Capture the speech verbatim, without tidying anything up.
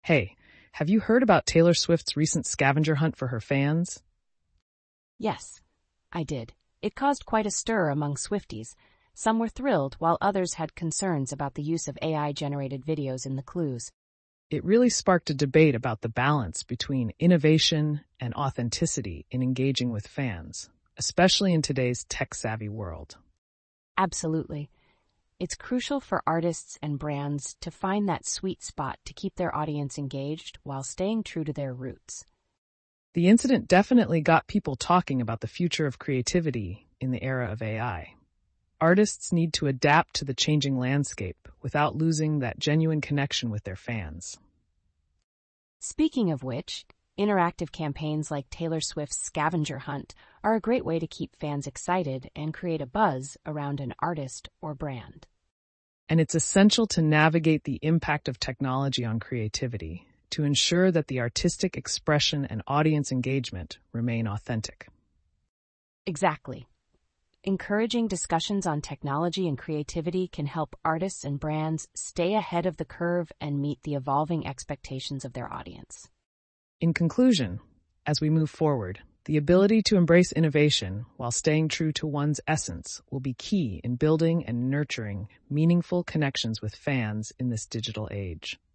Hey, have you heard about Taylor Swift's recent scavenger hunt for her fans? Yes, I did. It caused quite a stir among Swifties. Some were thrilled, while others had concerns about the use of A I-generated videos in the clues. It really sparked a debate about the balance between innovation and authenticity in engaging with fans, especially in today's tech-savvy world. Absolutely. It's crucial for artists and brands to find that sweet spot to keep their audience engaged while staying true to their roots. The incident definitely got people talking about the future of creativity in the era of A I. Artists need to adapt to the changing landscape without losing that genuine connection with their fans. Speaking of which, interactive campaigns like Taylor Swift's scavenger hunt are a great way to keep fans excited and create a buzz around an artist or brand. And it's essential to navigate the impact of technology on creativity to ensure that the artistic expression and audience engagement remain authentic. Exactly. Encouraging discussions on technology and creativity can help artists and brands stay ahead of the curve and meet the evolving expectations of their audience. In conclusion, as we move forward, the ability to embrace innovation while staying true to one's essence will be key in building and nurturing meaningful connections with fans in this digital age.